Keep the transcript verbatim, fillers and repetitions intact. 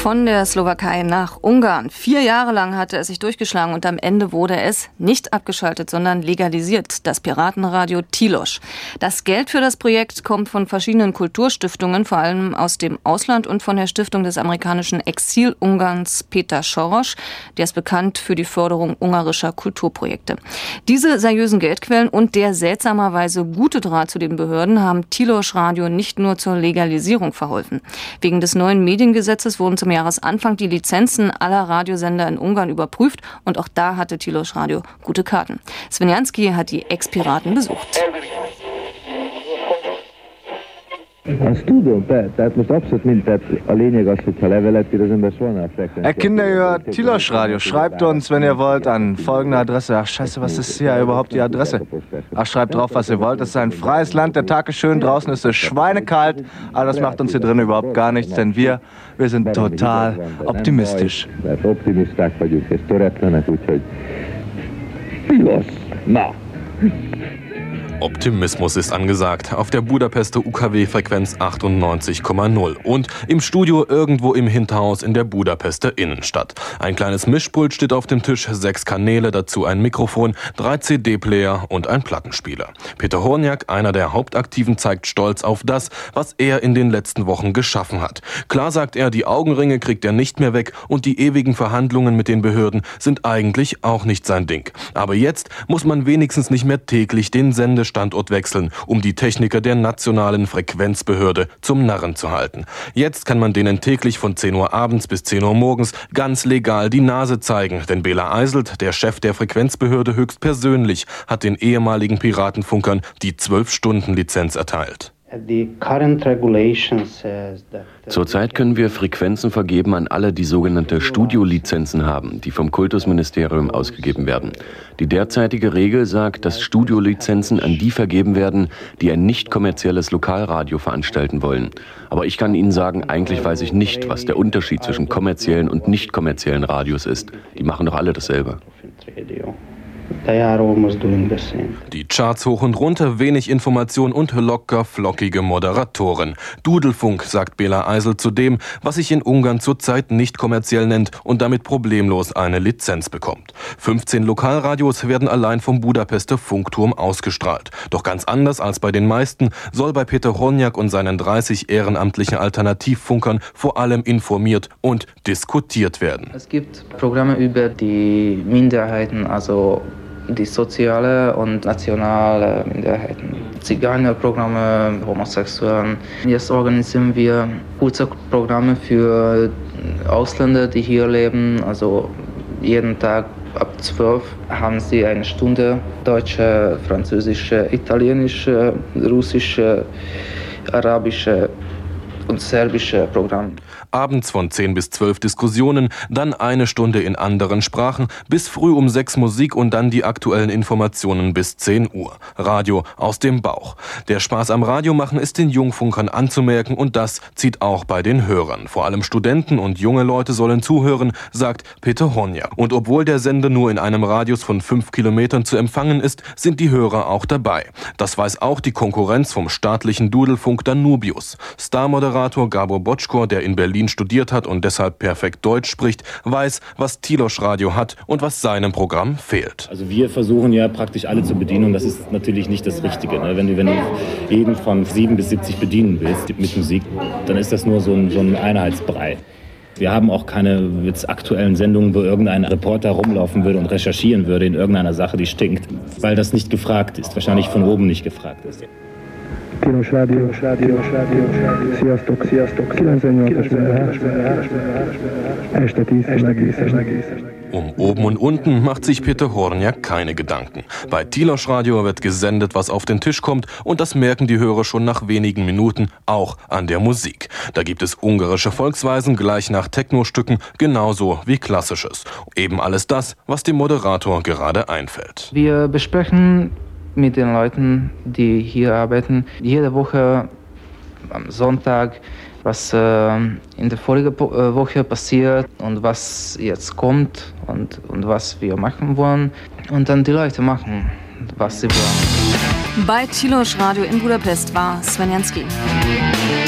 Von der Slowakei nach Ungarn. Vier Jahre lang hatte es sich durchgeschlagen und am Ende wurde es nicht abgeschaltet, sondern legalisiert, das Piratenradio Tilos. Das Geld für das Projekt kommt von verschiedenen Kulturstiftungen, vor allem aus dem Ausland und von der Stiftung des amerikanischen Exil-Ungarns Peter Soros. Der ist bekannt für die Förderung ungarischer Kulturprojekte. Diese seriösen Geldquellen und der seltsamerweise gute Draht zu den Behörden haben Tilos Radio nicht nur zur Legalisierung verholfen. Wegen des neuen Mediengesetzes wurden zum Jahresanfang die Lizenzen aller Radiosender in Ungarn überprüft und auch da hatte Tilos Radio gute Karten. Sven Jansky hat die Ex-Piraten besucht. Herr Kinder, ihr Tilos Radio, schreibt uns, wenn ihr wollt, an folgende Adresse. Ach scheiße, was ist hier überhaupt die Adresse? Ach, schreibt drauf, was ihr wollt. Das ist ein freies Land, der Tag ist schön, draußen ist es schweinekalt. Aber das macht uns hier drin überhaupt gar nichts, denn wir, wir sind total optimistisch. Optimismus ist angesagt auf der Budapester U K W-Frequenz achtundneunzig Komma null und im Studio irgendwo im Hinterhaus in der Budapester Innenstadt. Ein kleines Mischpult steht auf dem Tisch, sechs Kanäle, dazu ein Mikrofon, drei C D-Player und ein Plattenspieler. Peter Horniak, einer der Hauptaktiven, zeigt stolz auf das, was er in den letzten Wochen geschaffen hat. Klar sagt er, die Augenringe kriegt er nicht mehr weg und die ewigen Verhandlungen mit den Behörden sind eigentlich auch nicht sein Ding. Aber jetzt muss man wenigstens nicht mehr täglich den Sendestandort wechseln, um die Techniker der nationalen Frequenzbehörde zum Narren zu halten. Jetzt kann man denen täglich von zehn Uhr abends bis zehn Uhr morgens ganz legal die Nase zeigen, denn Bela Eiselt, der Chef der Frequenzbehörde höchstpersönlich, hat den ehemaligen Piratenfunkern die zwölf-Stunden-Lizenz erteilt. Zurzeit können wir Frequenzen vergeben an alle, die sogenannte Studiolizenzen haben, die vom Kultusministerium ausgegeben werden. Die derzeitige Regel sagt, dass Studiolizenzen an die vergeben werden, die ein nicht kommerzielles Lokalradio veranstalten wollen. Aber ich kann Ihnen sagen, eigentlich weiß ich nicht, was der Unterschied zwischen kommerziellen und nicht kommerziellen Radios ist. Die machen doch alle dasselbe. Die Charts hoch und runter, wenig Information und locker flockige Moderatoren. Dudelfunk, sagt Bela Eisel zu dem, was sich in Ungarn zurzeit nicht kommerziell nennt und damit problemlos eine Lizenz bekommt. fünfzehn Lokalradios werden allein vom Budapester Funkturm ausgestrahlt. Doch ganz anders als bei den meisten soll bei Peter Horniak und seinen dreißig ehrenamtlichen Alternativfunkern vor allem informiert und diskutiert werden. Es gibt Programme über die Minderheiten, also die soziale und nationale Minderheiten, Zigeunerprogramme, Homosexuellen. Jetzt organisieren wir kurze Programme für Ausländer, die hier leben. Also jeden Tag ab zwölf haben sie eine Stunde deutsche, französische, italienische, russische, arabische und serbische Programme. Abends von zehn bis zwölf Diskussionen, dann eine Stunde in anderen Sprachen, bis früh um sechs Musik und dann die aktuellen Informationen bis zehn Uhr. Radio aus dem Bauch. Der Spaß am Radio machen ist den Jungfunkern anzumerken und das zieht auch bei den Hörern. Vor allem Studenten und junge Leute sollen zuhören, sagt Peter Horniak. Und obwohl der Sender nur in einem Radius von fünf Kilometern zu empfangen ist, sind die Hörer auch dabei. Das weiß auch die Konkurrenz vom staatlichen Dudelfunk Danubius. Starmoderator Gabor Bocskor, der in Berlin studiert hat und deshalb perfekt Deutsch spricht, weiß, was Tilos Radio hat und was seinem Programm fehlt. Also wir versuchen ja praktisch alle zu bedienen und das ist natürlich nicht das Richtige. Ne? Wenn du, wenn du jeden von sieben bis siebzig bedienen willst mit Musik, dann ist das nur so ein, so ein Einheitsbrei. Wir haben auch keine jetzt aktuellen Sendungen, wo irgendein Reporter rumlaufen würde und recherchieren würde in irgendeiner Sache, die stinkt, weil das nicht gefragt ist, wahrscheinlich von oben nicht gefragt ist. Tilos Radio, Tilos Radio, sziasztok, sziasztok, kilencvennyolc este tíz. Um oben und unten macht sich Peter Horniak keine Gedanken. Bei Tilos Radio wird gesendet, was auf den Tisch kommt und das merken die Hörer schon nach wenigen Minuten, auch an der Musik. Da gibt es ungarische Volksweisen gleich nach Techno-Stücken, genauso wie klassisches. Eben alles das, was dem Moderator gerade einfällt. Wir besprechen mit den Leuten, die hier arbeiten, jede Woche am Sonntag, was äh, in der vorigen äh, Woche passiert und was jetzt kommt und, und was wir machen wollen. Und dann die Leute machen, was sie wollen. Bei Tilos Radio in Budapest war Sven Jansky.